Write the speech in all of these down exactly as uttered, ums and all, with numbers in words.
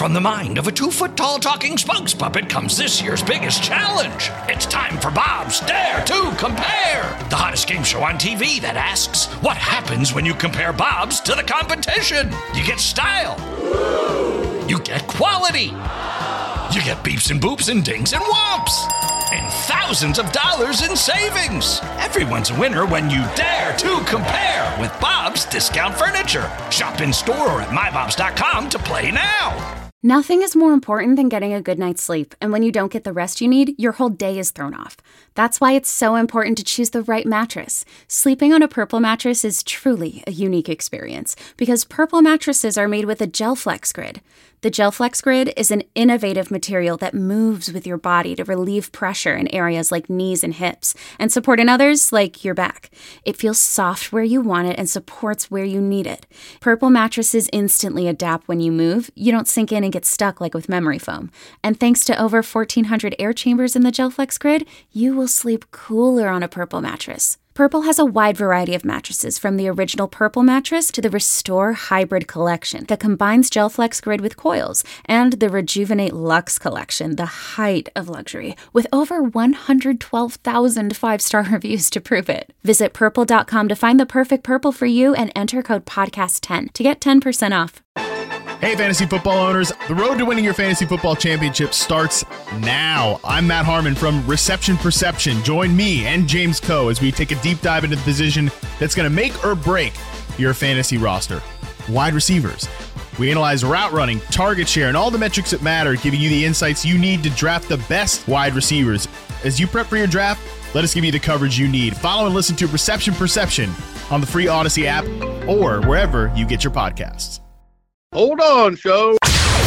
From the mind of a two-foot-tall talking spokes puppet comes this year's biggest challenge. It's time for Bob's Dare to Compare, the hottest game show on T V that asks, what happens when you compare Bobs to the competition? You get style. You get quality. You get beeps and boops and dings and whomps. And thousands of dollars in savings. Everyone's a winner when you dare to compare with Bob's Discount Furniture. Shop in store or at my bobs dot com to play now. Nothing is more important than getting a good night's sleep, and when you don't get the rest you need, your whole day is thrown off. That's why it's so important to choose the right mattress. Sleeping on a Purple mattress is truly a unique experience, because Purple mattresses are made with a GelFlex Grid. The GelFlex Grid is an innovative material that moves with your body to relieve pressure in areas like knees and hips, and support in others like your back. It feels soft where you want it and supports where you need it. Purple mattresses instantly adapt when you move. You don't sink in and get stuck like with memory foam. And thanks to over fourteen hundred air chambers in the GelFlex Grid, you will sleep cooler on a Purple mattress. Purple has a wide variety of mattresses, from the original Purple mattress to the Restore Hybrid collection that combines GelFlex Grid with coils, and the Rejuvenate Luxe collection, the height of luxury, with over one hundred twelve thousand five-star reviews to prove it. Visit purple dot com to find the perfect Purple for you and enter code podcast ten to get ten percent off. Hey, fantasy football owners. The road to winning your fantasy football championship starts now. I'm Matt Harmon from Reception Perception. Join me and James Coe as we take a deep dive into the position that's going to make or break your fantasy roster. Wide receivers. We analyze route running, target share, and all the metrics that matter, giving you the insights you need to draft the best wide receivers. As you prep for your draft, let us give you the coverage you need. Follow and listen to Reception Perception on the free Odyssey app or wherever you get your podcasts. Hold on, show.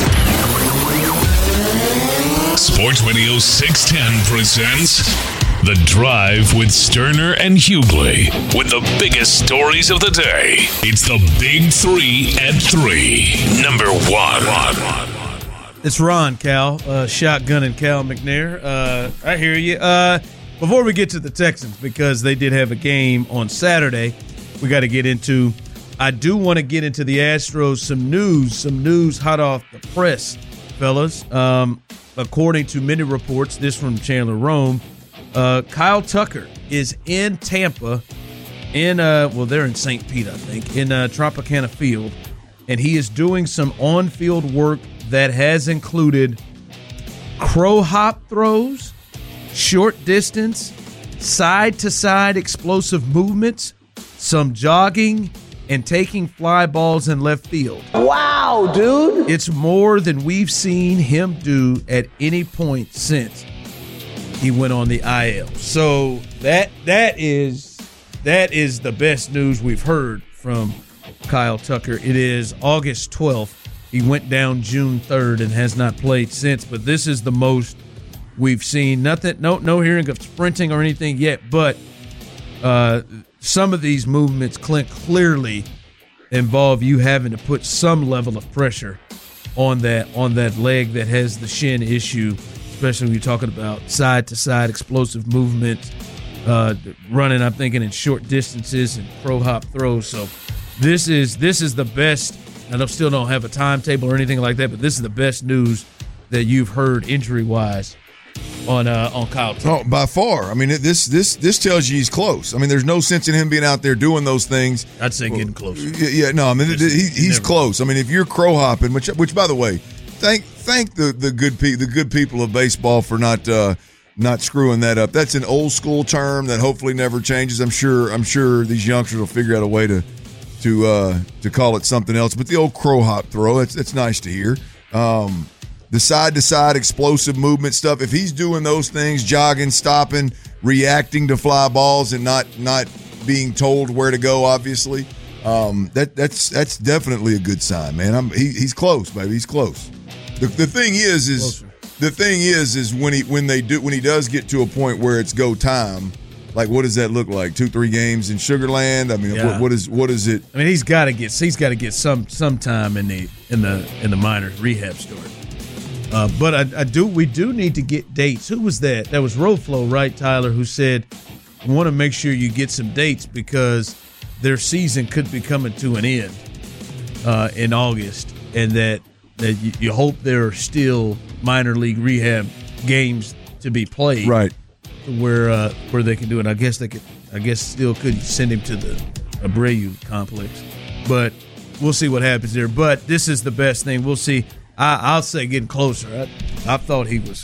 Sports Radio six ten presents The Drive with Sterner and Hughley. With the biggest stories of the day, it's the Big Three at Three. Number one. It's Ron, Cal, uh, shotgun and Cal McNair. Uh, I hear you. Uh, before we get to the Texans, because they did have a game on Saturday, we got to get into I do want to get into the Astros, some news, some news hot off the press, fellas. Um, according to many reports, this from Chandler Rome, uh, Kyle Tucker is in Tampa, in uh, well, they're in Saint Pete, I think, in uh, Tropicana Field, and he is doing some on-field work that has included crow hop throws, short distance, side-to-side explosive movements, some jogging, and taking fly balls in left field. Wow, dude. It's more than we've seen him do at any point since he went on the I L. So that that is that is the best news we've heard from Kyle Tucker. It is August twelfth. He went down June third and has not played since, but this is the most we've seen. Nothing, no no hearing of sprinting or anything yet, but uh some of these movements clearly involve you having to put some level of pressure on that on that leg that has the shin issue, especially when you're talking about side-to-side explosive movement, uh, running, I'm thinking, in short distances and pro hop throws. So this is this is the best, and I still don't have a timetable or anything like that, but this is the best news that you've heard injury-wise on uh, on Kyle Tucker. Oh, by far. I mean, it, this this this tells you he's close. I mean, there's no sense in him being out there doing those things. I'd say getting closer. Yeah, yeah no, I mean, it, he, he's never close. I mean, if you're crow hopping, which, which by the way, thank thank the the good pe- the good people of baseball for not uh, not screwing that up. That's an old school term that hopefully never changes. I'm sure I'm sure these youngsters will figure out a way to to uh, to call it something else. But the old crow hop throw, it's it's nice to hear. Um, The side-to-side explosive movement stuff, if he's doing those things, jogging, stopping, reacting to fly balls and not not being told where to go, obviously, um, that that's that's definitely a good sign, man. I'm, he, he's close, baby. He's close. The, the thing is, is Closer. the thing is, is when he when they do when he does get to a point where it's go time, like what does that look like? Two, three games in Sugar Land? I mean, yeah. what, what is what is it? I mean, he's got to get he's got to get some some time in the in the in the minors rehab story. Uh, but I, I do. We do need to get dates. Who was that? That was Roflo, right, Tyler? Who said, "We want to make sure you get some dates because their season could be coming to an end uh, in August, and that that you, you hope there are still minor league rehab games to be played, right? Where uh, where they can do it. I guess they could. I guess still could send him to the Abreu complex, but we'll see what happens there. But this is the best thing. We'll see. I, I'll say getting closer. I, I thought he was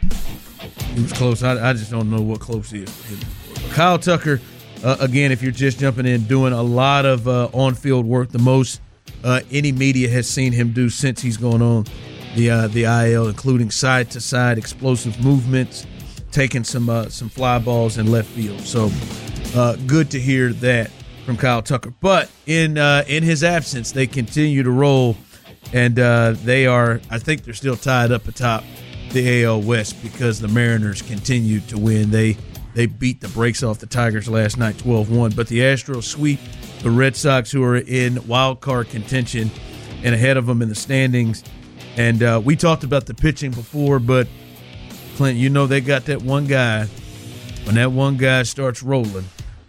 he was close. I, I just don't know what close he is. Kyle Tucker, uh, again, if you're just jumping in, doing a lot of uh, on-field work, the most uh, any media has seen him do since he's gone on the uh, the I L, including side-to-side explosive movements, taking some uh, some fly balls in left field. So uh, good to hear that from Kyle Tucker. But in uh, in his absence, they continue to roll, and uh, they are, I think they're still tied up atop the A L West because the Mariners continue to win. They they beat the brakes off the Tigers last night, twelve one. But the Astros sweep the Red Sox, who are in wild card contention and ahead of them in the standings. And uh, we talked about the pitching before, but Clint, you know they got that one guy. When that one guy starts rolling,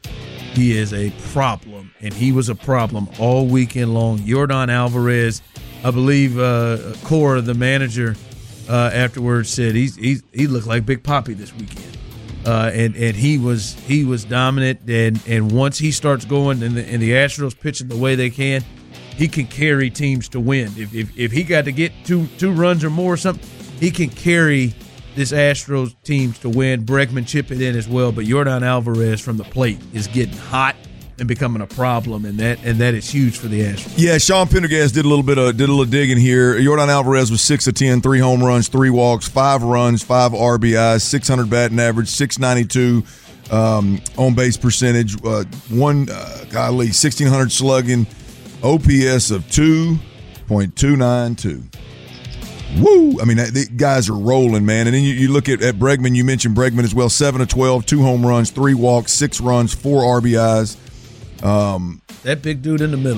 he is a problem, and he was a problem all weekend long. Yordan Alvarez, I believe uh, Cora, the manager, uh, afterwards said he's, he's he looked like Big Papi this weekend, uh, and and he was he was dominant. And, and once he starts going, and the, and the Astros pitching the way they can, he can carry teams to win. If if, if he got to get two two runs or more or something, he can carry this Astros teams to win. Bregman chip it in as well, but Yordan Alvarez from the plate is getting hot and becoming a problem, and that and that is huge for the Astros. Yeah, Sean Pendergast did a little bit of did a little digging here. Yordan Alvarez was six of ten, three home runs, three walks, five runs, five R B Is, six hundred batting average, six ninety-two um, on base percentage, uh, one uh, golly, sixteen hundred slugging, O P S of two point two nine two. Woo! I mean, the guys are rolling, man. And then you, you look at, at Bregman. You mentioned Bregman as well. seven of twelve, two home runs, three walks, six runs, four R B Is. Um, that big dude in the middle.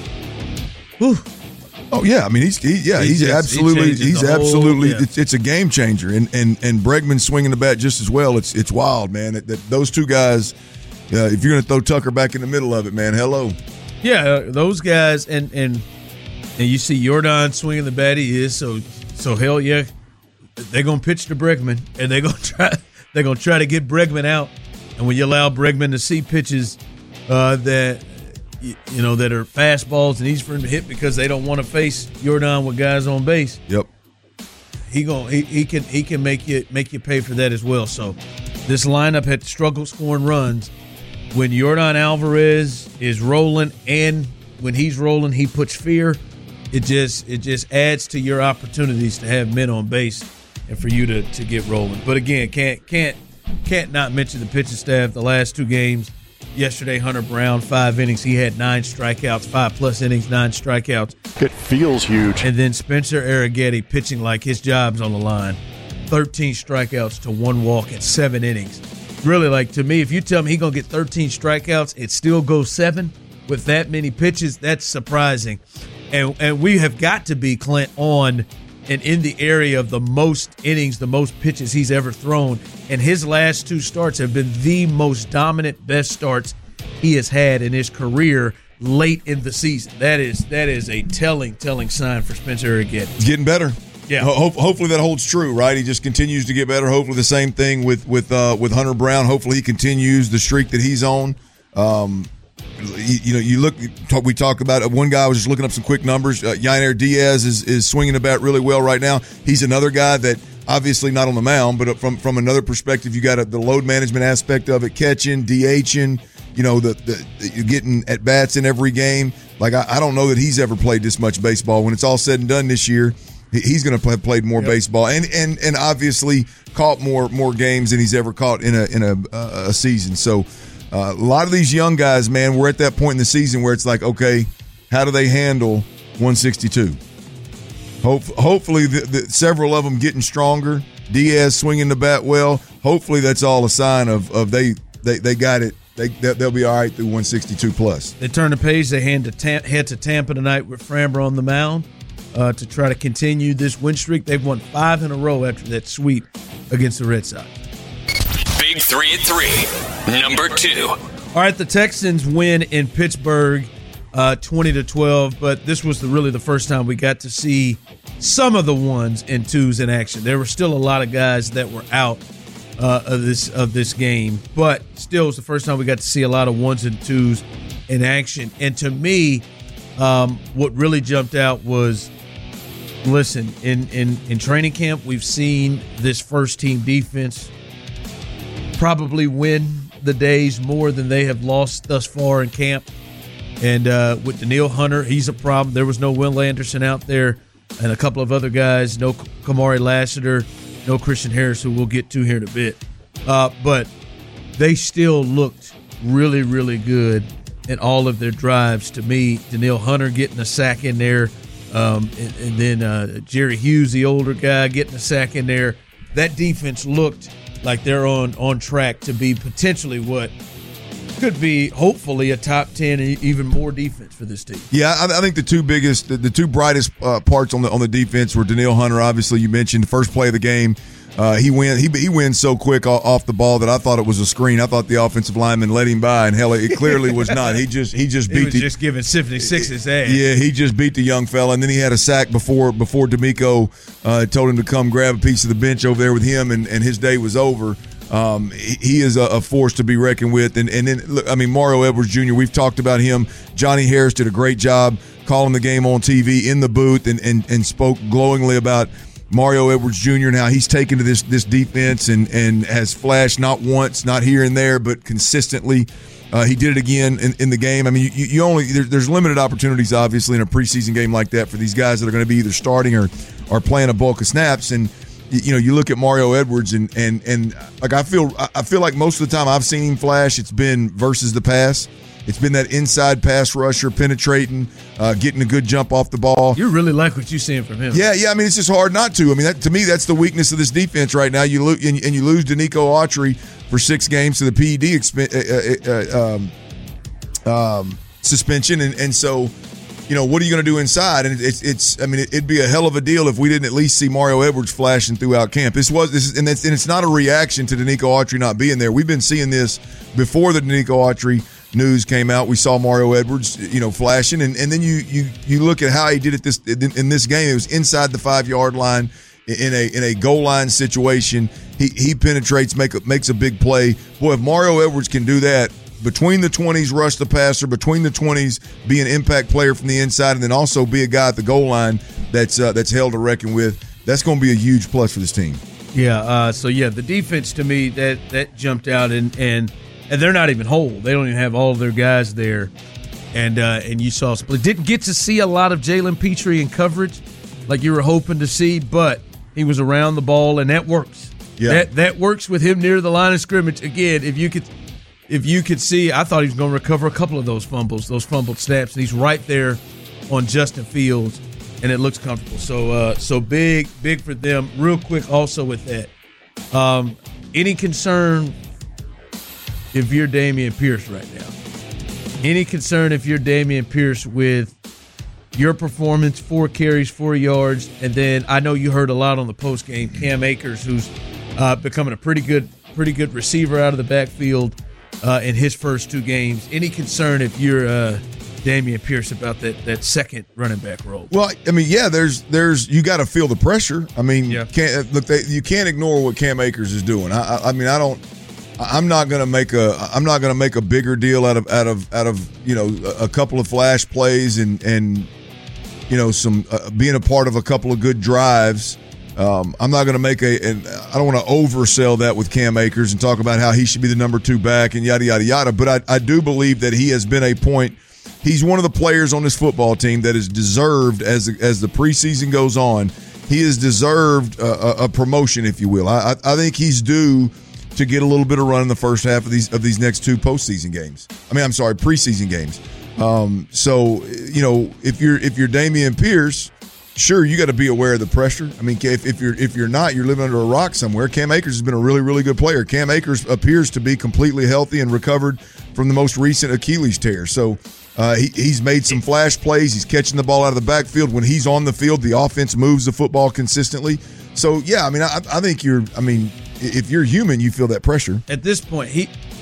Whew. Oh yeah, I mean he's he, yeah he he's just, absolutely he he's whole, absolutely yeah. it's, it's a game changer, and and and Bregman swinging the bat just as well. It's it's wild, man. That, that those two guys. Uh, if you're going to throw Tucker back in the middle of it, man, hello. Yeah, uh, those guys, and and and you see Yordan swinging the bat. He is so so hell yeah. They're gonna pitch to Bregman, and they're gonna try they're gonna try to get Bregman out. And when you allow Bregman to see pitches uh, that you know that are fastballs and easy for him to hit because they don't want to face Yordan with guys on base. Yep. He going he, he can he can make you make you pay for that as well. So this lineup had struggled scoring runs. When Yordan Alvarez is rolling, and when he's rolling, he puts fear. It just it just adds to your opportunities to have men on base and for you to, to get rolling. But again, can't can't can't not mention the pitching staff. The last two games, yesterday Hunter Brown, five innings. He had nine strikeouts, five plus innings, nine strikeouts. It feels huge. And then Spencer Arrighetti pitching like his job's on the line. thirteen strikeouts to one walk in seven innings. Really, like, to me, if you tell me he's going to get thirteen strikeouts, it still goes seven with that many pitches, that's surprising. And and we have got to be, Clint, on and in the area of the most innings, the most pitches he's ever thrown. And his last two starts have been the most dominant, best starts he has had in his career late in the season. That is that is a telling, telling sign for Spencer Arrighetti. He's getting better. Yeah. Ho- hopefully that holds true, right? He just continues to get better. Hopefully the same thing with with uh, with Hunter Brown. Hopefully he continues the streak that he's on. Um, you, you know, you look. We talk about it. One guy, I was just looking up some quick numbers. Uh, Yainer Diaz is is swinging the bat really well right now. He's another guy that obviously not on the mound, but from from another perspective, you got a, the load management aspect of it, catching, DHing. You know, the, the, the you're getting at bats in every game. Like I, I don't know that he's ever played this much baseball. When it's all said and done this year, he's going to have played more yep. baseball, and, and and obviously caught more more games than he's ever caught in a in a, uh, a season. So uh, a lot of these young guys, man, we're at that point in the season where it's like, okay, how do they handle one sixty-two? Hope, hopefully, the, the, several of them getting stronger. Diaz swinging the bat well. Hopefully, that's all a sign of of they they, they got it. They they'll be all right through one sixty-two plus. They turn the page. They head to Tam- head to Tampa tonight with Framber on the mound. Uh, to try to continue this win streak. They've won five in a row after that sweep against the Red Sox. Big three at three, number two. All right, the Texans win in Pittsburgh uh, twenty to twelve. But this was the, really the first time we got to see some of the ones and twos in action. There were still a lot of guys that were out uh, of this of this game, but still it was the first time we got to see a lot of ones and twos in action. And to me, um, what really jumped out was, listen, in, in, in training camp, we've seen this first-team defense probably win the days more than they have lost thus far in camp. And uh, with Danielle Hunter, he's a problem. There was no Will Anderson out there and a couple of other guys, no Kamari Lassiter, no Christian Harris, who we'll get to here in a bit. Uh, but they still looked really, really good in all of their drives. To me, Danielle Hunter getting a sack in there, um, and, and then uh, Jerry Hughes, the older guy, getting a sack in there. That defense looked like they're on, on track to be potentially what could be, hopefully, a top ten and even more defense for this team. Yeah, I, I think the two biggest, the, the two brightest uh, parts on the on the defense were Danielle Hunter. Obviously, you mentioned the first play of the game. Uh, he went he he wins so quick off the ball that I thought it was a screen. I thought the offensive lineman let him by, and hell, it clearly was not. He just he just beat he was the, just giving seventy-six his ass. Yeah, he just beat the young fella, and then he had a sack before before D'Amico uh, told him to come grab a piece of the bench over there with him, and, and his day was over. Um, he, he is a, a force to be reckoned with, and and then look, I mean Mario Edwards Junior We've talked about him. Johnny Harris did a great job calling the game on T V in the booth, and and, and spoke glowingly about Mario Edwards Junior and how he's taken to this this defense and, and has flashed not once, not here and there, but consistently. Uh, he did it again in, in the game. I mean, you, you only there, there's limited opportunities, obviously, in a preseason game like that for these guys that are going to be either starting or, or playing a bulk of snaps. And you know, you look at Mario Edwards and and and like I feel I feel like most of the time I've seen him flash, it's been versus the pass. It's been that inside pass rusher penetrating, uh, getting a good jump off the ball. You really like what you're seeing from him. Yeah, yeah. I mean, it's just hard not to. I mean, that, to me, that's the weakness of this defense right now. You lo- and, and you lose Danico Autry for six games to the P E D exp- uh, uh, um, um, suspension, and and so, you know, what are you going to do inside? And it's it's. I mean, it'd be a hell of a deal if we didn't at least see Mario Edwards flashing throughout camp. This was this, is, and it's and it's not a reaction to Danico Autry not being there. We've been seeing this before the Danico Autry news came out. We saw Mario Edwards, you know, flashing, and, and then you you you look at how he did it this in, in this game. It was inside the five yard line in a in a goal line situation. He he penetrates, make a, makes a big play. Boy, if Mario Edwards can do that between the twenties, rush the passer, between the twenties, be an impact player from the inside, and then also be a guy at the goal line that's uh, that's held to reckon with. That's going to be a huge plus for this team. Yeah. Uh, so yeah, the defense to me that that jumped out, and and. And they're not even whole. They don't even have all of their guys there. And uh, and you saw split. Didn't get to see a lot of Jalen Petrie in coverage like you were hoping to see, but he was around the ball, and that works. Yeah. That that works with him near the line of scrimmage. Again, if you could if you could see, I thought he was going to recover a couple of those fumbles, those fumbled snaps, and he's right there on Justin Fields, and it looks comfortable. So uh, so big, big for them. Real quick also with that, um, any concern if you're Dameon Pierce right now? Any concern if you're Dameon Pierce with your performance, four carries, four yards, and then I know you heard a lot on the post game, Cam Akers, who's uh, becoming a pretty good, pretty good receiver out of the backfield uh, in his first two games. Any concern if you're uh, Dameon Pierce about that that second running back role? Well, I mean, yeah, there's there's you got to feel the pressure. I mean, yeah. can't look. They, you can't ignore what Cam Akers is doing. I, I, I mean, I don't. I'm not going to make a I'm not going to make a bigger deal out of out of out of you know a couple of flash plays and and you know some uh, being a part of a couple of good drives. Um, I'm not going to make a and I don't want to oversell that with Cam Akers and talk about how he should be the number two back and yada yada yada. But I, I do believe that he has been a point. He's one of the players on this football team that is deserved as as the preseason goes on. He has deserved a, a promotion, if you will. I I think he's due to get a little bit of run in the first half of these of these next two postseason games. I mean, I'm sorry, preseason games. Um, so you know, if you're if you're Dameon Pierce, sure, you got to be aware of the pressure. I mean, if, if you're if you're not, you're living under a rock somewhere. Cam Akers has been a really really good player. Cam Akers appears to be completely healthy and recovered from the most recent Achilles tear. So uh, he, he's made some flash plays. He's catching the ball out of the backfield. When he's on the field, the offense moves the football consistently. So yeah, I mean, I, I think you're. I mean. If you're human, you feel that pressure. At this point, he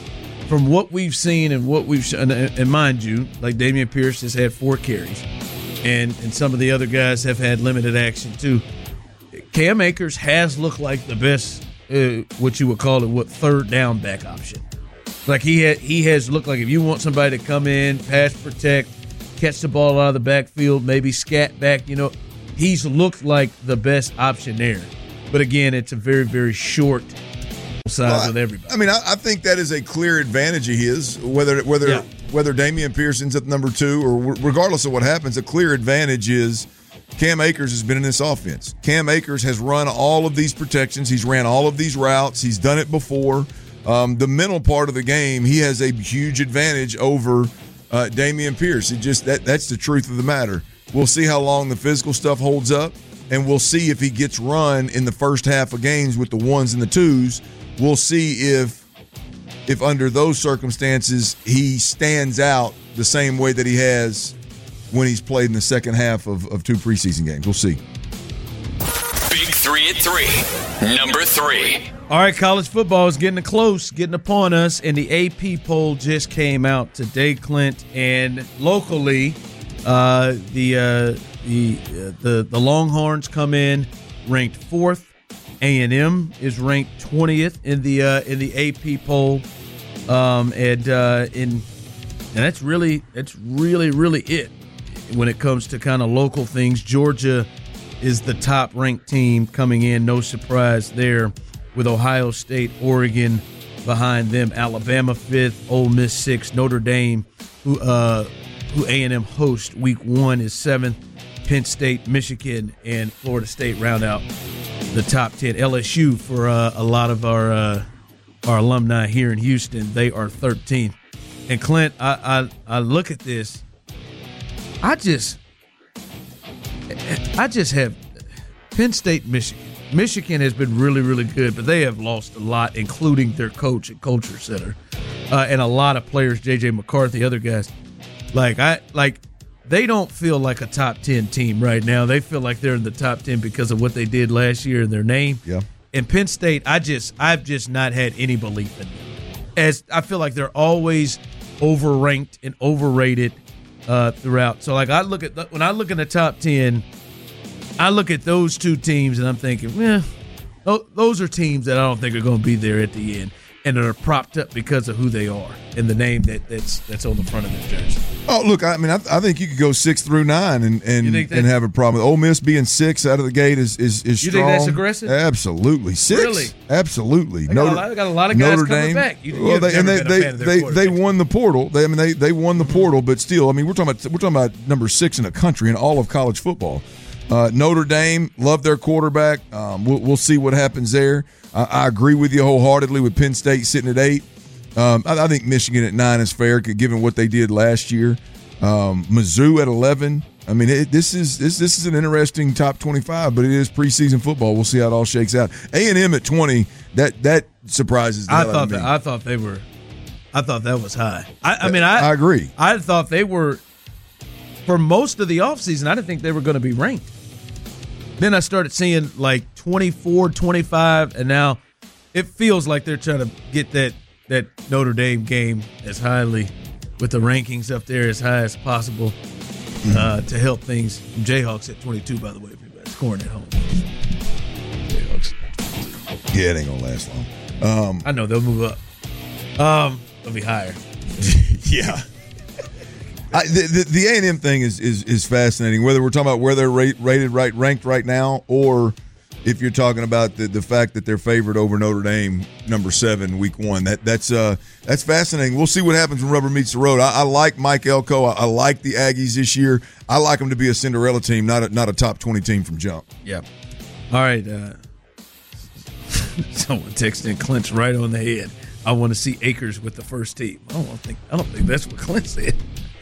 from what we've seen and what we've and, and mind you, like Dameon Pierce has had four carries, and and some of the other guys have had limited action too. Cam Akers has looked like the best, uh, what you would call it, what third down back option. Like he had, he has looked like if you want somebody to come in, pass protect, catch the ball out of the backfield, maybe scat back, you know, he's looked like the best option there. But again, it's a very, very short size well, with everybody. I mean, I, I think that is a clear advantage of his, whether whether yeah. whether Dameon Pearson's at number two or regardless of what happens, a clear advantage is Cam Akers has been in this offense. Cam Akers has run all of these protections. He's ran all of these routes. He's done it before. Um, the mental part of the game, he has a huge advantage over uh, Dameon Pierce. It just that that's the truth of the matter. We'll see how long the physical stuff holds up, and we'll see if he gets run in the first half of games with the ones and the twos. We'll see if if under those circumstances he stands out the same way that he has when he's played in the second half of, of two preseason games. We'll see. Big three at three. Number three. All right, college football is getting close, getting upon us, and the A P poll just came out today, Clint. And locally, uh, the uh, the uh, the the Longhorns come in ranked fourth. A and M is ranked twentieth in the uh, in the A P poll, um, and uh, in and that's really that's really really it when it comes to kind of local things. Georgia is the top ranked team coming in, no surprise there, with Ohio State, Oregon behind them, Alabama fifth, Ole Miss sixth, Notre Dame, who uh, who A and M host week one, is seventh. Penn State, Michigan, and Florida State round out the top ten. L S U, for uh, a lot of our uh, our alumni here in Houston, they are thirteenth. And Clint, I, I I look at this, I just I just have Penn State, Michigan. Michigan has been really, really good, but they have lost a lot, including their coach at Culture Center, uh, and a lot of players. J J McCarthy, other guys. Like I like. They don't feel like a top ten team right now. They feel like they're in the top ten because of what they did last year in their name. Yeah. And Penn State, I just, I've just not had any belief in them. As I feel like they're always overranked and overrated uh, throughout. So, like, I look at the, when I look at the top ten, I look at those two teams and I'm thinking, eh, those are teams that I don't think are going to be there at the end, and that are propped up because of who they are and the name that, that's that's on the front of their jersey. Oh, look, I mean, I, I think you could go six through nine and and, that, and have a problem. Ole Miss being six out of the gate is is, is you strong. You think that's aggressive? Absolutely. Six? Really? Absolutely. They got, Notre, a lot, they got a lot of guys Notre coming Dame. back. You, well, they, and they they they, they won the portal. They I mean they they won the portal, but still, I mean, we're talking about we're talking about number six in the country in all of college football. Uh, Notre Dame, love their quarterback. Um, we'll, we'll see what happens there. I, I agree with you wholeheartedly with Penn State sitting at eight. Um, I, I think Michigan at nine is fair, given what they did last year. Um, Mizzou at eleven. I mean, it, this is this this is an interesting top twenty-five, but it is preseason football. We'll see how it all shakes out. A and M at twenty. That that surprises. The I hell thought out of me. that I thought they were. I thought that was high. I, I mean, I I agree. I thought they were. For most of the offseason, I didn't think they were going to be ranked. Then I started seeing like twenty-four, twenty-five, and now it feels like they're trying to get that, that Notre Dame game as highly, with the rankings up there as high as possible, mm-hmm. uh, to help things. Jayhawks at twenty-two, by the way, if you're scoring at home. Jayhawks. Yeah, it ain't going to last long. Um, I know, they'll move up. Um, they'll be higher. yeah. I, the the, the A and M thing is, is is fascinating. Whether we're talking about where they're rate, rated right ranked right now, or if you're talking about the, the fact that they're favored over Notre Dame, number seven, week one, that that's uh that's fascinating. We'll see what happens when rubber meets the road. I, I like Mike Elko. I, I like the Aggies this year. I like them to be a Cinderella team, not a, not a top twenty team from jump. Yeah. All right. Uh, someone texted Clint's right on the head. I want to see Akers with the first team. I don't think I don't think that's what Clint said.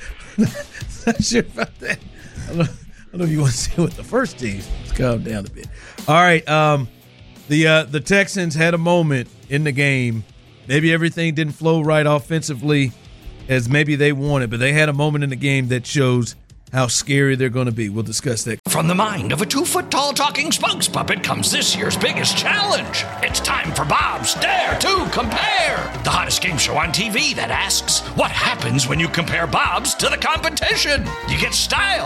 Not sure about that. I don't, I don't know if you want to see what the first team. Let's calm down a bit. All right. Um, the uh, the Texans had a moment in the game. Maybe everything didn't flow right offensively as maybe they wanted, but they had a moment in the game that shows how scary they're going to be. We'll discuss that. From the mind of a two-foot-tall talking spokes puppet comes this year's biggest challenge. It's time for Bob's Dare to Compare, the hottest game show on T V that asks, what happens when you compare Bobs to the competition? You get style.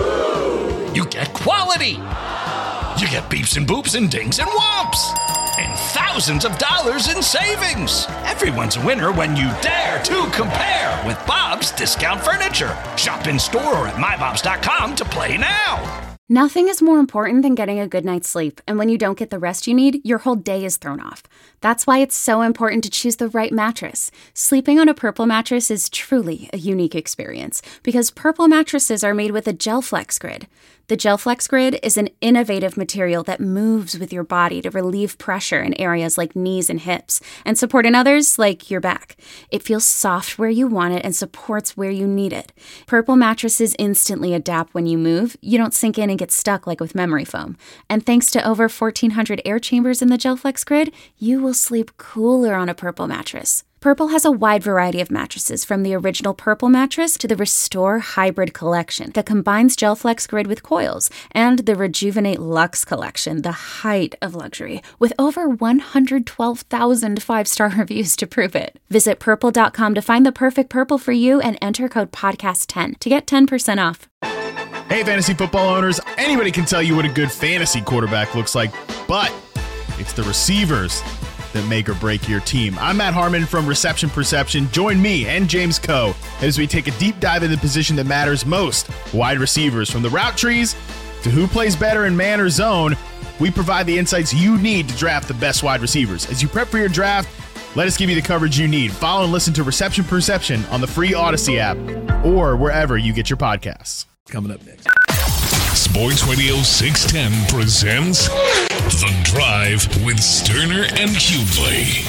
You get quality. You get beeps and boops and dings and whomps. And thousands of dollars in savings. Everyone's a winner when you dare to compare with Bob's Discount Furniture. Shop in store or at my bobs dot com to play now. Nothing is more important than getting a good night's sleep, and when you don't get the rest you need, your whole day is thrown off. That's why it's so important to choose the right mattress. Sleeping on a Purple mattress is truly a unique experience, because Purple mattresses are made with a GelFlex Grid. The GelFlex Grid is an innovative material that moves with your body to relieve pressure in areas like knees and hips, and support in others like your back. It feels soft where you want it and supports where you need it. Purple mattresses instantly adapt when you move. You don't sink in and get stuck like with memory foam. And thanks to over fourteen hundred air chambers in the GelFlex Grid, you will sleep cooler on a Purple mattress. Purple has a wide variety of mattresses, from the original Purple mattress to the Restore Hybrid collection that combines GelFlex Grid with coils, and the Rejuvenate Luxe collection, the height of luxury, with over one hundred twelve thousand five-star reviews to prove it. Visit purple dot com to find the perfect Purple for you and enter code podcast ten to get ten percent off. Hey, fantasy football owners, anybody can tell you what a good fantasy quarterback looks like, but it's the receivers that make or break your team. I'm Matt Harmon from Reception Perception. Join me and James Coe as we take a deep dive into the position that matters most, wide receivers. From the route trees to who plays better in man or zone, we provide the insights you need to draft the best wide receivers. As you prep for your draft, let us give you the coverage you need. Follow and listen to Reception Perception on the free Odyssey app or wherever you get your podcasts. Coming up next. Sports Radio six ten presents The Drive with Sterner and Hughley.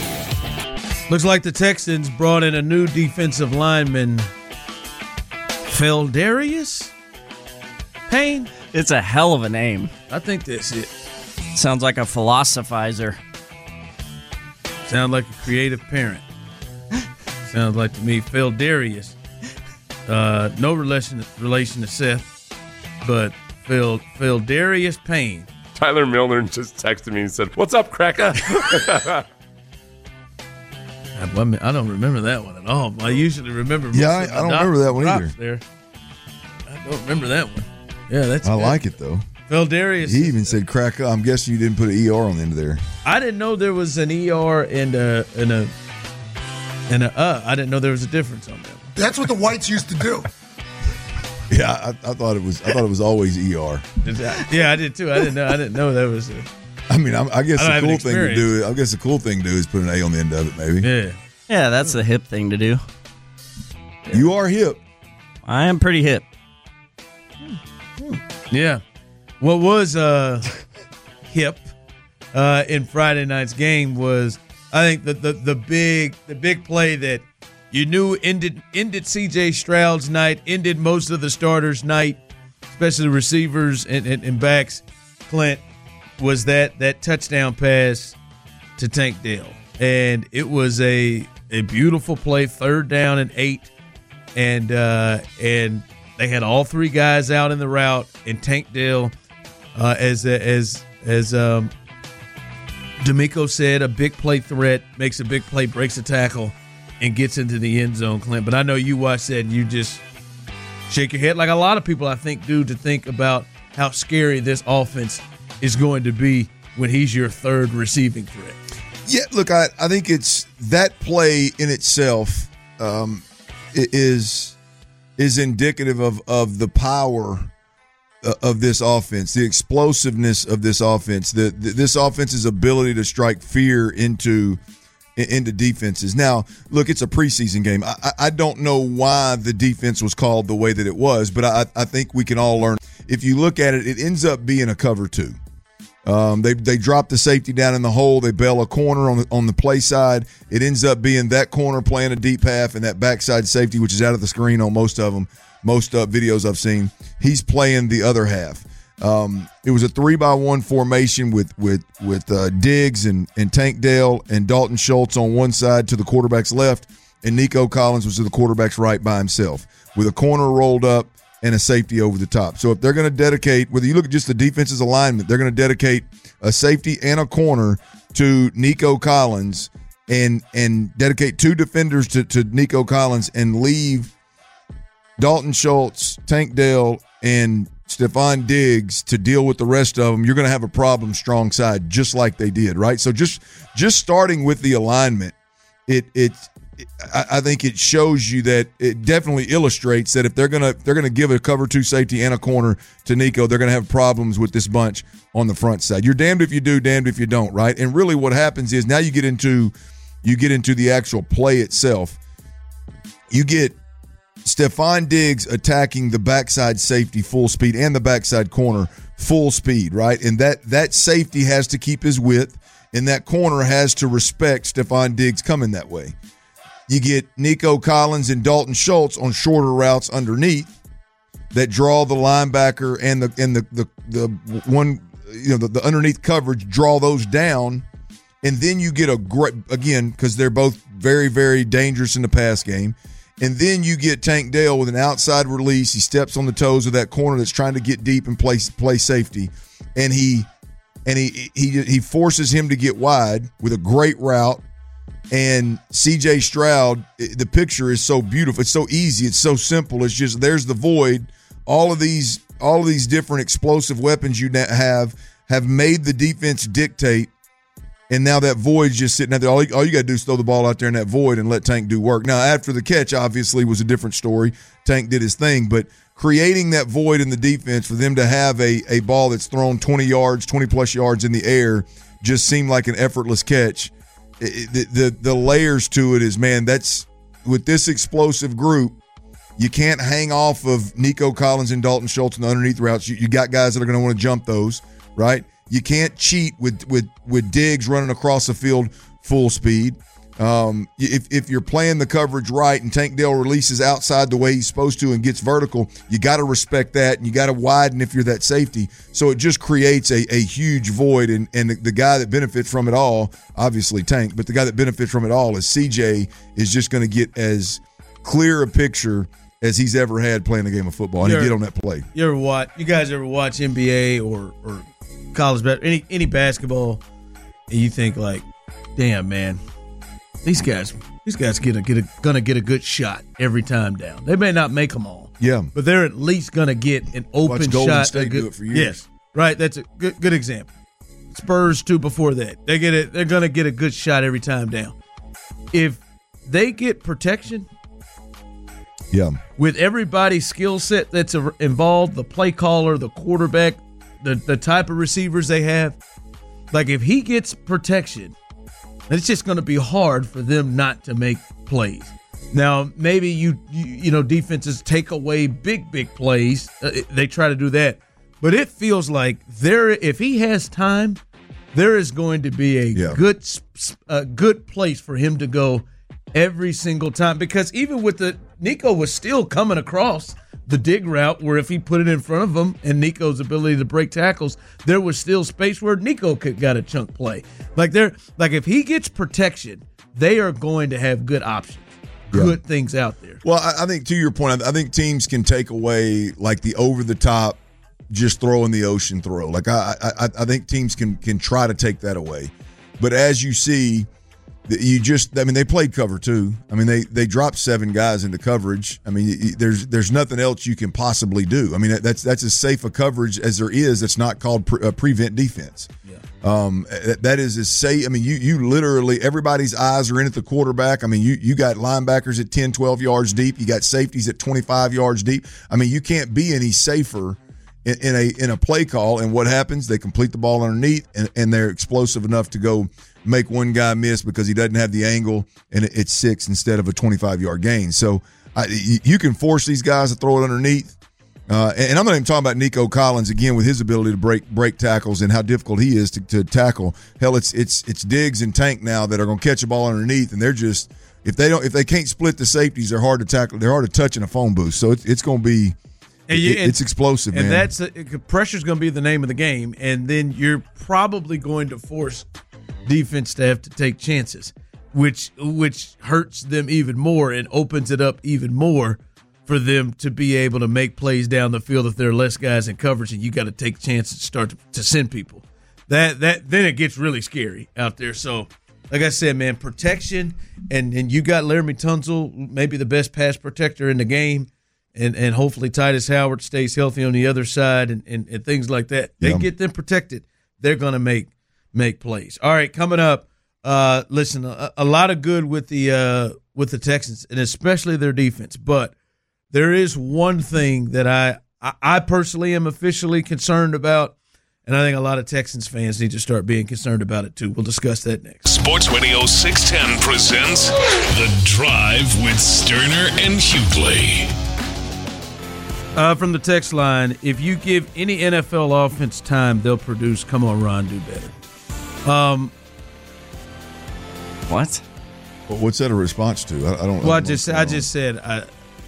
Looks like the Texans brought in a new defensive lineman, Pheldarius Payne. It's a hell of a name. I think that's it. Sounds like a philosophizer. Sounds like a creative parent. Sounds like to me, Pheldarius. Uh, no relation relation to Seth. But Phil, Pheldarius Payne. Tyler Milner just texted me and said, "What's up, cracker?" I, I don't remember that one at all. I usually remember. Yeah, I, I don't remember that one either. There. I don't remember that one. Yeah, that's. I good. like it though. Pheldarius. He even said crack up. I'm guessing you didn't put an E R on the end of there. I didn't know there was an E R and a and a and a uh. I didn't know there was a difference on that one. That's what the whites used to do. Yeah, I, I thought it was. I thought it was always E R. Yeah, I did too. I didn't know. I didn't know that was. A, I mean, I'm, I guess I the cool thing to do. I guess the cool thing to do is put an A on the end of it. Maybe. Yeah. Yeah, that's the hip thing to do. You are hip. I am pretty hip. Yeah. What was uh, hip uh, in Friday night's game was, I think, the, the the big the big play that you knew ended ended C J Stroud's night, ended most of the starters' night, especially receivers and, and, and backs. Clint, was that that touchdown pass to Tank Dell, and it was a a beautiful play, third down and eight, and uh, and they had all three guys out in the route, and Tank Dell, uh, as as as um, D'Amico said, a big play threat, makes a big play, breaks a tackle, and gets into the end zone, Clint. But I know you watched that and you just shake your head like a lot of people, I think, do, to think about how scary this offense is going to be when he's your third receiving threat. Yeah, look, I, I think it's that play in itself um, is is indicative of, of the power of this offense, the explosiveness of this offense, the, the this offense's ability to strike fear into into defenses. Now, look, it's a preseason game. I, I don't know why the defense was called the way that it was, but I, I think we can all learn. If you look at it, it ends up being a cover two. Um, they they drop the safety down in the hole. They bail a corner on the on the play side. It ends up being that corner playing a deep half and that backside safety, which is out of the screen on most of them, most uh, videos I've seen. He's playing the other half. Um, it was a three by one formation with with with uh, Diggs and and Tank Dell and Dalton Schultz on one side to the quarterback's left, and Nico Collins was to the quarterback's right by himself with a corner rolled up and a safety over the top. So if they're going to dedicate, whether you look at just the defense's alignment, they're going to dedicate a safety and a corner to Nico Collins and and dedicate two defenders to, to Nico Collins and leave Dalton Schultz, Tank Dell, and Stephon Diggs to deal with the rest of them, you're going to have a problem strong side, just like they did, right? So just just starting with the alignment, it it, it I, I think it shows you that it definitely illustrates that if they're gonna if they're gonna give a cover two safety and a corner to Nico, they're gonna have problems with this bunch on the front side. You're damned if you do, damned if you don't, right? And really, what happens is now you get into you get into the actual play itself. You get Stephon Diggs attacking the backside safety full speed and the backside corner full speed, right? And that that safety has to keep his width, and that corner has to respect Stephon Diggs coming that way. You get Nico Collins and Dalton Schultz on shorter routes underneath that draw the linebacker and the and the the, the one you know the, the underneath coverage, draw those down, and then you get a great again because they're both very very dangerous in the pass game. And then you get Tank Dell with an outside release. He steps on the toes of that corner that's trying to get deep and play play safety, and he and he he he forces him to get wide with a great route. And C J Stroud, the picture is so beautiful. It's so easy. It's so simple. It's just there's the void. All of these all of these different explosive weapons you have have made the defense dictate. And now that void's just sitting out there. All you, all you got to do is throw the ball out there in that void and let Tank do work. Now, after the catch, obviously, was a different story. Tank did his thing. But creating that void in the defense for them to have a, a ball that's thrown twenty yards, twenty-plus yards in the air just seemed like an effortless catch. It, the, the, the layers to it is, man, that's with this explosive group, you can't hang off of Nico Collins and Dalton Schultz and the underneath routes. You, you got guys that are going to want to jump those, right? You can't cheat with with with Diggs running across the field full speed. Um, if if you're playing the coverage right and Tank Dell releases outside the way he's supposed to and gets vertical, you got to respect that, and you got to widen if you're that safety. So it just creates a, a huge void, and, and the, the guy that benefits from it all, obviously Tank, but the guy that benefits from it all is C J is just going to get as clear a picture as he's ever had playing a game of football, and he did on that play. You ever watch? You guys ever watch N B A or or college, any any basketball, and you think like, damn man, these guys, these guys get a, get a, gonna get a good shot every time down. They may not make them all, yeah, but they're at least gonna get an open Watch Golden shot. State good, do it for years. Yes, right. That's a good good example. Spurs too. Before that, they get it. They're gonna get a good shot every time down. If they get protection, yeah, with everybody's skill set that's involved, the play caller, the quarterback, the the type of receivers they have, like if he gets protection, it's just going to be hard for them not to make plays. Now, maybe you you, you know defenses take away big big plays, uh, they try to do that, but it feels like there if he has time, there is going to be a yeah. good a good place for him to go every single time, because even with the Nico was still coming across the dig route where if he put it in front of him and Nico's ability to break tackles, there was still space where Nico could got a chunk play. Like they're like if he gets protection, they are going to have good options, yeah. good things out there. Well, I, I think to your point, I think teams can take away like the over the top, just throw in the ocean throw. Like I, I, I think teams can can try to take that away, but as you see. You just, I mean, they played cover two. I mean, they they dropped seven guys into coverage. I mean, there's there's nothing else you can possibly do. I mean, that's that's as safe a coverage as there is. That's not called pre, uh, prevent defense. Yeah. Um, that is as safe. I mean, you you literally everybody's eyes are in at the quarterback. I mean, you you got linebackers at ten, twelve yards deep. You got safeties at twenty-five yards deep. I mean, you can't be any safer in, in a in a play call. And what happens? They complete the ball underneath, and, and they're explosive enough to go make one guy miss because he doesn't have the angle, and it's six instead of a twenty-five-yard gain. So I, you can force these guys to throw it underneath. Uh, and I'm not even talking about Nico Collins, again, with his ability to break break tackles and how difficult he is to, to tackle. Hell, it's it's it's Diggs and Tank now that are going to catch a ball underneath, and they're just if they don't if they can't split the safeties, they're hard to tackle. They're hard to touch in a phone booth. So it's it's going to be and you, it, it's explosive, and man. And that's pressure's going to be the name of the game, and then you're probably going to force defense to have to take chances, which which hurts them even more and opens it up even more for them to be able to make plays down the field if there are less guys in coverage, and you got to take chances to start to, to send people. That that then it gets really scary out there. So, like I said, man, protection, and, and you got Laramie Tunsil, maybe the best pass protector in the game, and, and hopefully Titus Howard stays healthy on the other side, and, and, and things like that. They Yeah. get them protected. They're going to make make plays. All right, coming up, uh, listen, a, a lot of good with the uh, with the Texans, and especially their defense. But there is one thing that I, I, I personally am officially concerned about, and I think a lot of Texans fans need to start being concerned about it too. We'll discuss that next. Sports Radio six ten presents The Drive with Sterner and Hughley. Uh, from the text line, if you give any N F L offense time, they'll produce. Come on, Ron, do better. Um, what? Well, what's that a response to? I, I don't. Well, I, I don't just, I just said, I,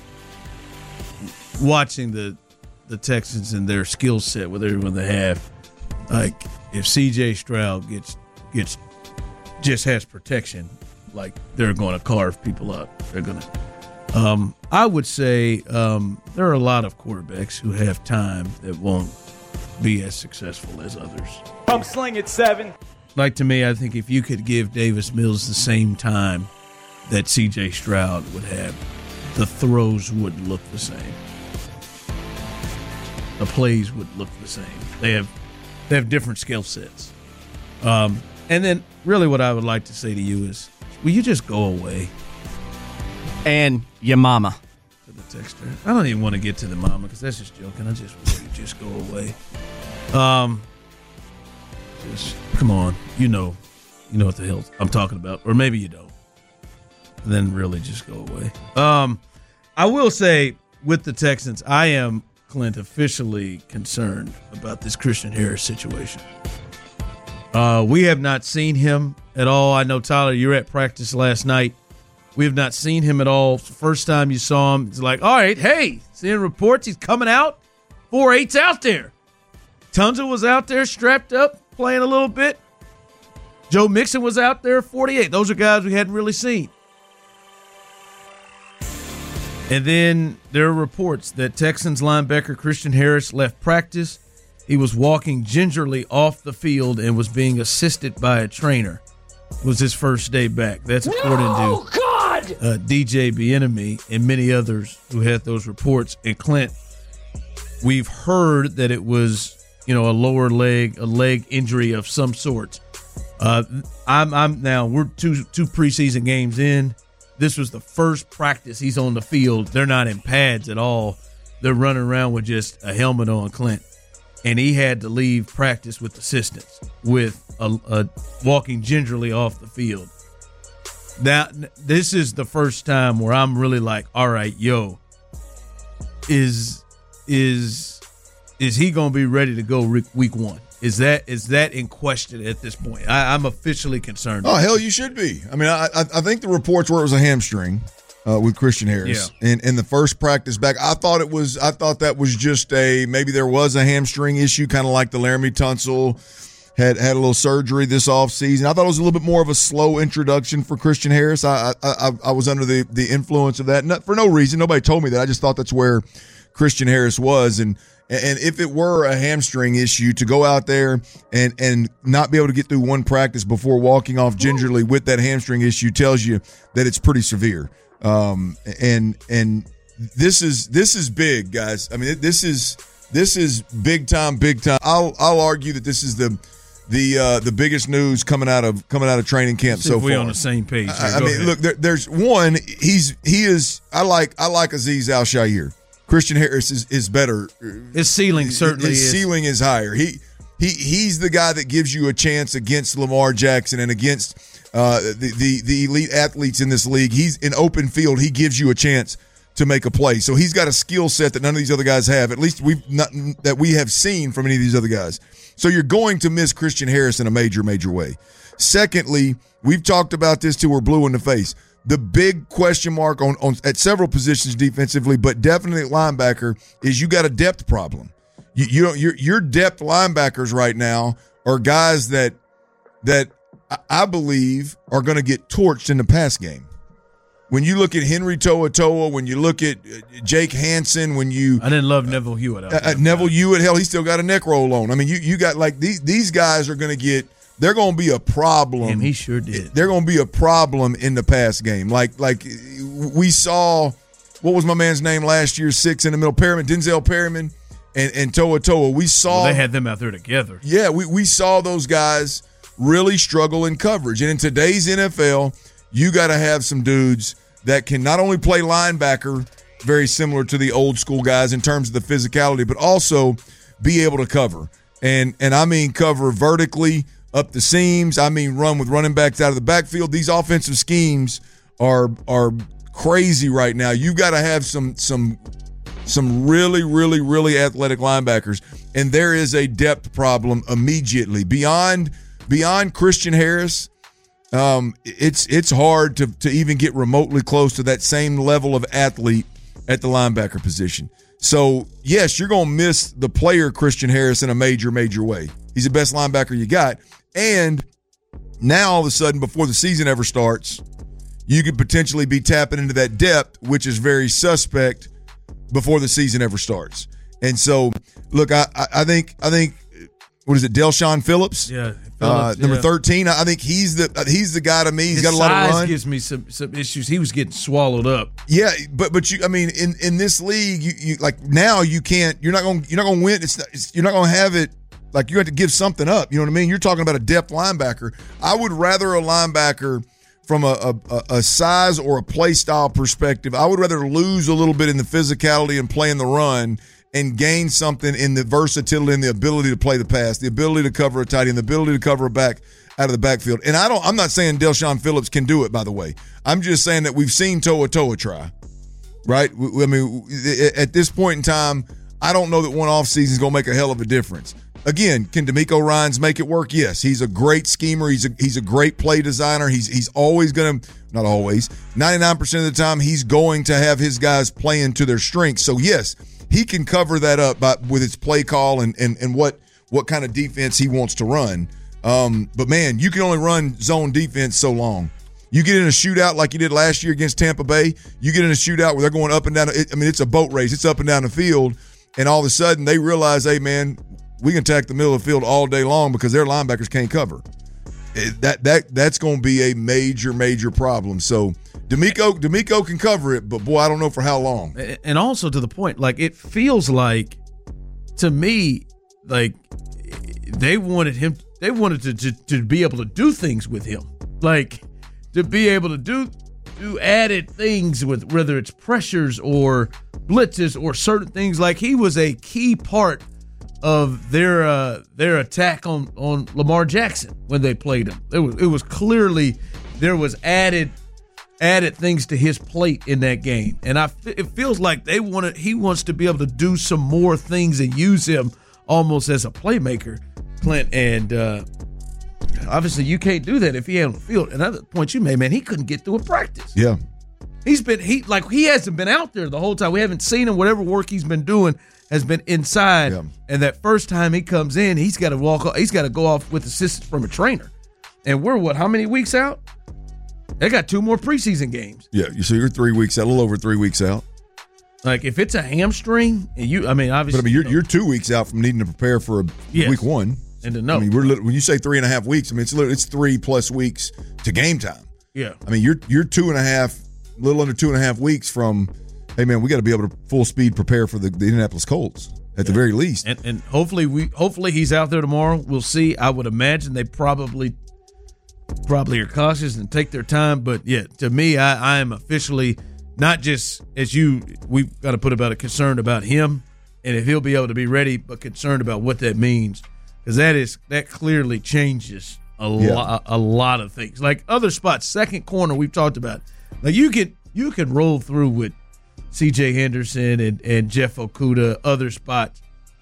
watching the the Texans and their skill set with everyone they have, like if C J Stroud gets gets just has protection, like they're going to carve people up. They're going to. Um, I would say um, there are a lot of quarterbacks who have time that won't be as successful as others. Pump sling at seven. Like, to me, I think if you could give Davis Mills the same time that C J Stroud would have, the throws wouldn't look the same. The plays would look the same. They have they have different skill sets. Um, and then really what I would like to say to you is, will you just go away? And your mama. To the texter. I don't even want to get to the mama because that's just joking. I just want you to just go away. Um, just come on. You know, you know what the hell I'm talking about, or maybe you don't. And then really just go away. Um, I will say with the Texans, I am, Clint, officially concerned about this Christian Harris situation. Uh, we have not seen him at all. I know, Tyler, you were at practice last night. We have not seen him at all. First time you saw him, it's like, all right, hey, seeing reports, he's coming out. Four eights out there. Tunsil was out there strapped up, playing a little bit. Joe Mixon was out there, forty-eight. Those are guys we hadn't really seen. And then there are reports that Texans linebacker Christian Harris left practice. He was walking gingerly off the field and was being assisted by a trainer. It was his first day back. That's according No, to God! uh, D J Bieniemy and many others who had those reports. And Clint, we've heard that it was, you know, a lower leg, a leg injury of some sort. Uh, I'm, I'm now we're two two preseason games in. This was the first practice he's on the field. They're not in pads at all. They're running around with just a helmet on, Clint. And he had to leave practice with assistance, with a, a walking gingerly off the field. Now, this is the first time where I'm really like, all right, yo, is is is he going to be ready to go week one? Is that is that in question at this point? I, I'm officially concerned. Oh, hell, you should be. I mean, I I, I think the reports were it was a hamstring uh, with Christian Harris Yeah. in, in the first practice back. I thought it was. I thought that was just a maybe there was a hamstring issue, kind of like the Laramie Tunsil had had a little surgery this offseason. I thought it was a little bit more of a slow introduction for Christian Harris. I I, I, I was under the, the influence of that Not, for no reason. Nobody told me that. I just thought that's where Christian Harris was. And and if it were a hamstring issue, to go out there and, and not be able to get through one practice before walking off gingerly with that hamstring issue tells you that it's pretty severe. Um, and and this is this is big, guys. I mean, this is this is big time, big time. I'll I'll argue that this is the the uh, the biggest news coming out of coming out of training camp See so if we far. on the same page. I, Here. I Go mean, ahead. look, there, there's one. He's he is. I like I like Azeez Al-Shaair. Christian Harris is, is better. His ceiling certainly His is. ceiling is higher. He he he's the guy that gives you a chance against Lamar Jackson and against uh, the, the the elite athletes in this league. He's in open field. He gives you a chance to make a play. So he's got a skill set that none of these other guys have. At least we've not that we have seen from any of these other guys. So you're going to miss Christian Harris in a major, major way. Secondly, we've talked about this till we're blue in the face. The big question mark on, on at several positions defensively, but definitely at linebacker, is you got a depth problem. You, you don't, your your depth linebackers right now are guys that that I believe are going to get torched in the pass game. when you look at Henry To'oTo'o, when you look at Jake Hansen, when you I didn't love Neville Hewitt. Uh, uh, Neville Hewitt, hell, he still got a neck roll on. I mean, you you got like these these guys are going to get. They're going to be a problem. Damn, he sure did. They're going to be a problem in the pass game. Like like we saw, what was my man's name last year? Six in the middle, Perriman, Denzel Perriman, and and To'oTo'o. We saw well, they had them out there together. Yeah, we we saw those guys really struggle in coverage. And in today's N F L, you got to have some dudes that can not only play linebacker, very similar to the old school guys in terms of the physicality, but also be able to cover. And and I mean cover vertically up the seams. I mean run with running backs out of the backfield. These offensive schemes are are crazy right now. You've got to have some some some really, really, really athletic linebackers. And there is a depth problem immediately. Beyond beyond Christian Harris, Um, it's it's hard to to even get remotely close to that same level of athlete at the linebacker position. So, yes, you're going to miss the player Christian Harris in a major, major way. He's the best linebacker you got. And now, all of a sudden, before the season ever starts, you could potentially be tapping into that depth, which is very suspect before the season ever starts. And so, look, I I, I think I think what is it, Del'Shawn Phillips? Yeah. Uh, Phillips, number yeah. thirteen, I think he's the he's the guy to me. He's His got a lot of size run. gives me some, some issues. He was getting swallowed up. Yeah, but but you, I mean, in, in this league, you, you like now you can't. You're not going. You're not going to win. It's, not, it's you're not going to have it. Like you have to give something up. You know what I mean? You're talking about a depth linebacker. I would rather a linebacker from a a, a size or a play style perspective. I would rather lose a little bit in the physicality and playing the run, and gain something in the versatility and the ability to play the pass, the ability to cover a tight end, the ability to cover a back out of the backfield. And I don't, I'm not saying Del'Shawn Phillips can do it, by the way. I'm just saying that we've seen To'oTo'o try, right? I mean, at this point in time, I don't know that one offseason is going to make a hell of a difference. Again, can DeMeco Ryans make it work? Yes. He's a great schemer. He's a, he's a great play designer. He's, he's always going to, not always, ninety-nine percent of the time, he's going to have his guys playing to their strengths. So, yes, he can cover that up by, with his play call and, and, and what, what kind of defense he wants to run. Um, but, man, you can only run zone defense so long. You get in a shootout like you did last year against Tampa Bay. You get in a shootout where they're going up and down. I mean, it's a boat race. It's up and down the field. And all of a sudden they realize, hey, man, we can attack the middle of the field all day long because their linebackers can't cover. It, that that That's going to be a major, major problem. So, DeMeco, DeMeco can cover it, but, boy, I don't know for how long. And also to the point, like, it feels like, to me, like, they wanted him – They wanted to, to to be able to do things with him, like to be able to do do added things with whether it's pressures or blitzes or certain things. Like he was a key part of their uh, their attack on, on Lamar Jackson when they played him. It was it was clearly there was added added things to his plate in that game, and I it feels like they wanted he wants to be able to do some more things and use him almost as a playmaker. Clint, and uh, obviously you can't do that if he ain't on the field. Another point you made, man, he couldn't get through a practice. Yeah. He's been, he like, he hasn't been out there the whole time. We haven't seen him. Whatever work he's been doing has been inside. Yeah. And that first time he comes in, he's got to walk off, he's got to go off with assistance from a trainer. And we're what, how many weeks out? They got two more preseason games. Yeah, so you're three weeks out, a little over three weeks out. Like, if it's a hamstring, and you, I mean, obviously. But, I mean, you're, you're two weeks out from needing to prepare for a yes. week one. And to know. I mean, we're when you say three and a half weeks, I mean, it's it's three plus weeks to game time. Yeah. I mean, you're you're two and a half, a little under two and a half weeks from, hey, man, we got to be able to full speed prepare for the, the Indianapolis Colts at yeah. the very least. And, and hopefully we hopefully he's out there tomorrow. We'll see. I would imagine they probably probably are cautious and take their time. But, yeah, to me, I, I am officially not just as you, we've got to put about a concern about him and if he'll be able to be ready, but concerned about what that means. Because that is that clearly changes a yeah. lot a lot of things. Like other spots, second corner we've talked about. Like you can you can roll through with C J Henderson and, and Jeff Okudah, other spots.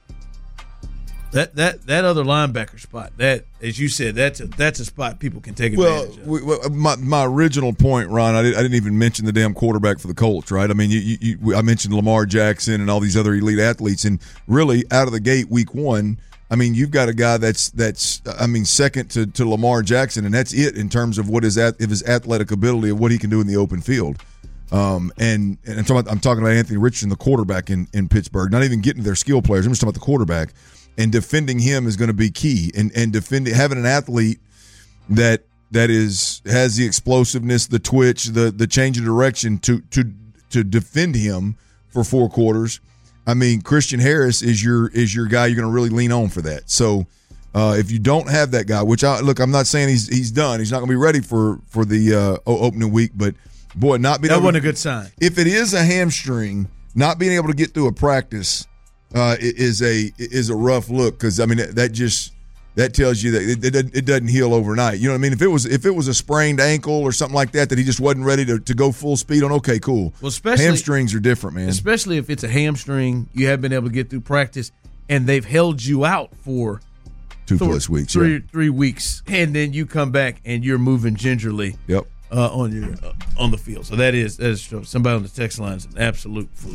That that that other linebacker spot, that as you said, that's a that's a spot people can take advantage well, of. Well, my my original point, Ron, I, did, I didn't even mention the damn quarterback for the Colts, right? I mean, you, you, you I mentioned Lamar Jackson and all these other elite athletes, and really out of the gate, week one. I mean, you've got a guy that's that's I mean second to, to Lamar Jackson, and that's it in terms of what his of his athletic ability of what he can do in the open field. Um, and and I'm talking about, I'm talking about Anthony Richardson, the quarterback in, in Pittsburgh. Not even getting to their skill players. I'm just talking about the quarterback. And defending him is going to be key. And and defending having an athlete that that is has the explosiveness, the twitch, the the change of direction to to to defend him for four quarters. I mean, Christian Harris is your is your guy you're going to really lean on for that. So uh, if you don't have that guy, which I look, I'm not saying he's he's done. He's not going to be ready for for the uh, opening week, but. Boy, not being that able wasn't to, a good sign. If it is a hamstring, not being able to get through a practice uh, is a is a rough look because I mean that just that tells you that it, it, doesn't, it doesn't heal overnight. You know what I mean? If it was if it was a sprained ankle or something like that that he just wasn't ready to, to go full speed on, okay, cool. Well, especially hamstrings are different, man. Especially if it's a hamstring, you have been able to get through practice, and they've held you out for two th- plus weeks, three yeah. three weeks, and then you come back and you're moving gingerly. Yep. Uh, on your uh, on the field, so that is that is true. Somebody on the text line is an absolute fool.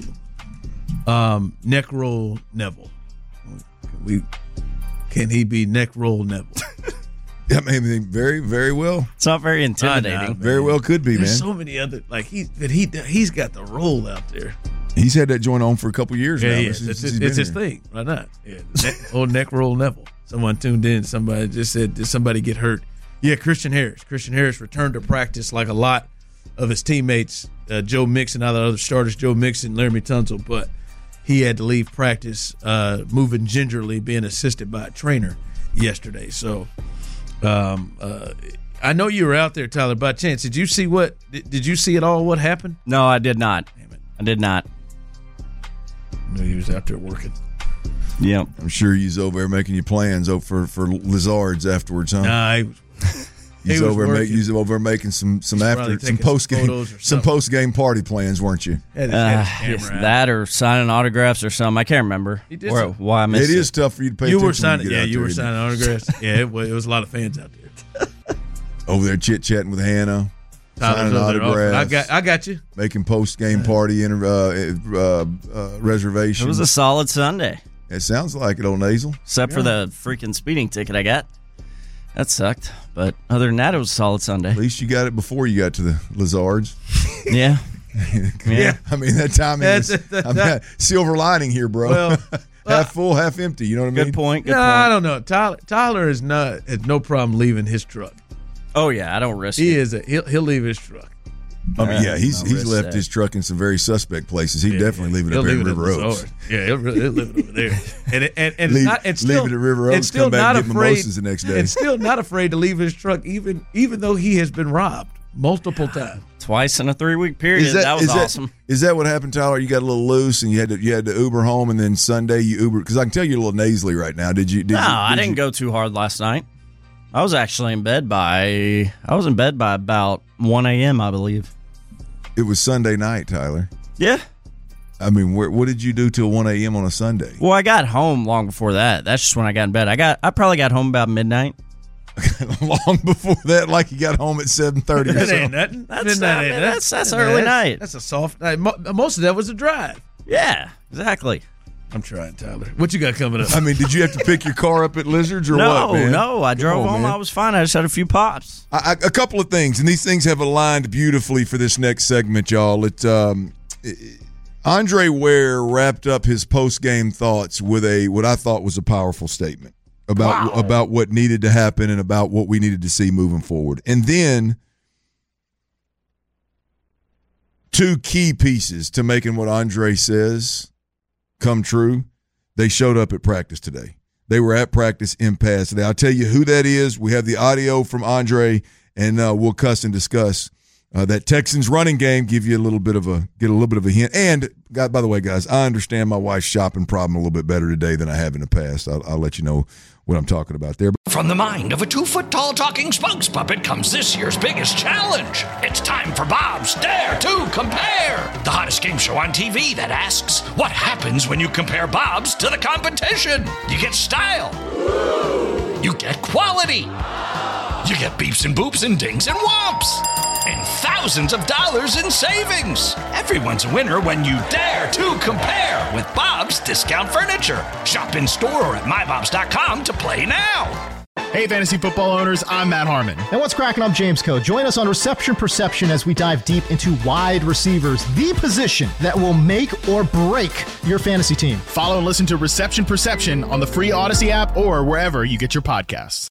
Um, neck roll Neville. Can we can he be neck roll Neville? I mean, very very well. It's not very intimidating. Know, very well could be, There's man. so many other like he that he he's got the roll out there. He's had that joint on for a couple years yeah, now. Yeah, It's, it's, it's, it's, it's his thing. Why not? Yeah, neck, old neck roll Neville. Someone tuned in. Somebody just said, "Did somebody get hurt?" Yeah, Christian Harris. Christian Harris returned to practice like a lot of his teammates, uh, Joe Mixon, other other starters, Joe Mixon, Laramie Tunsil, but he had to leave practice uh, moving gingerly, being assisted by a trainer yesterday. So um, uh, I know you were out there, Tyler, by chance. Did you see what did, did you see at all what happened? No, I did not. Damn it. I did not. I knew he was out there working. Yep. I'm sure he's over there making you plans over for, for Lizards afterwards, huh? Nah, he was He's he was over working. make, he's over making some some He's after probably some taking post some game photos or some something. post game party plans, weren't you? Had his, Uh, had his camera out. that or signing autographs or something. I can't remember He did where, some- why I missed It it. is tough for you to pay You attention. were when signing, get yeah, out you there, were isn't it? signing autographs. Yeah, it was, it was a lot of fans out there. Over there chit chatting with Hannah, Tyler's signing over there offering. I autographs, got, I got you. making post game party inter, uh, uh, uh, reservations. It was a solid Sunday, It sounds like it, old Nasal. except for the freaking speeding ticket I got. That sucked. But other than that, it was a solid Sunday. At least you got it before you got to the Lizards. Yeah. Yeah. I mean, that timing is That's- that- I'm that- not- silver lining here, bro. Well, half full, half empty. You know what I mean? Good point. Good No, point. I don't know. Tyler, Tyler is not has no problem leaving his truck. Oh, yeah. I don't risk He it. is a he'll he'll leave his truck. I mean, yeah, he's I'll he's risk left that. his truck in some very suspect places. He'd Yeah, definitely leave it he'll up here leave in it River the Oaks. Lizard. Yeah, he'll, really, he'll leave it over there. And it- and and Leave- it's not, it's leave still, it at River Oaks, it's still come back not and get afraid. mimosas the next day. And still not afraid to leave his truck, even even though he has been robbed multiple times. Twice in a three-week period. That, was is awesome. Is that what happened, Tyler? You got a little loose and you had to you had to Uber home, and then Sunday you Uber because I can tell you're a little nasally right now. Did you? Did No, you, I did didn't you- go too hard last night. I was actually in bed by I was in bed by about one a.m., I believe. It was Sunday night, Tyler. Yeah. I mean, where, what did you do till one a.m. on a Sunday? Well, I got home long before that. That's just when I got in bed. I got I probably got home about midnight. Long before that, like you got home at seven thirty or That something. ain't nothing. That's- That I ain't mean, nothing. that's- that's early night. That's a soft night. Mo- Most of that was a drive. Yeah, exactly. I'm trying, Tyler. What you got coming up? I mean, did you have to pick your car up at Lizards or no, what, man? no. I Come drove on, home. man. I was fine. I just had a few pops. I, I, a couple of things, and these things have aligned beautifully for this next segment, y'all. It, um, it, Andre Ware wrapped up his post-game thoughts with a what I thought was a powerful statement about Wow. about what needed to happen and about what we needed to see moving forward. And then two key pieces to making what Andre says come true. They showed up at practice today. They were at practice in pass today. I'll tell you who that is. We have the audio from Andre, and uh, we'll cuss and discuss uh, that Texans running game. Give you a little bit of a get a little bit of a hint. And God, by the way, guys, I understand my wife's shopping problem a little bit better today than I have in the past. I'll, I'll let you know what I'm talking about there. From the mind of a two-foot-tall talking spokes puppet comes this year's biggest challenge. It's time for Bob's Dare to Compare, the hottest game show on T V that asks, what happens when you compare Bob's to the competition? You get style. You get quality. You get beeps and boops and dings and whomps. In thousands of dollars in savings. Everyone's a winner when you dare to compare with Bob's Discount Furniture. Shop in store or at my bobs dot com to play now. Hey, fantasy football owners, I'm Matt Harmon. And what's cracking? I'm James Coe. Join us on Reception Perception as we dive deep into wide receivers, the position that will make or break your fantasy team. Follow and listen to Reception Perception on the free Odyssey app or wherever you get your podcasts.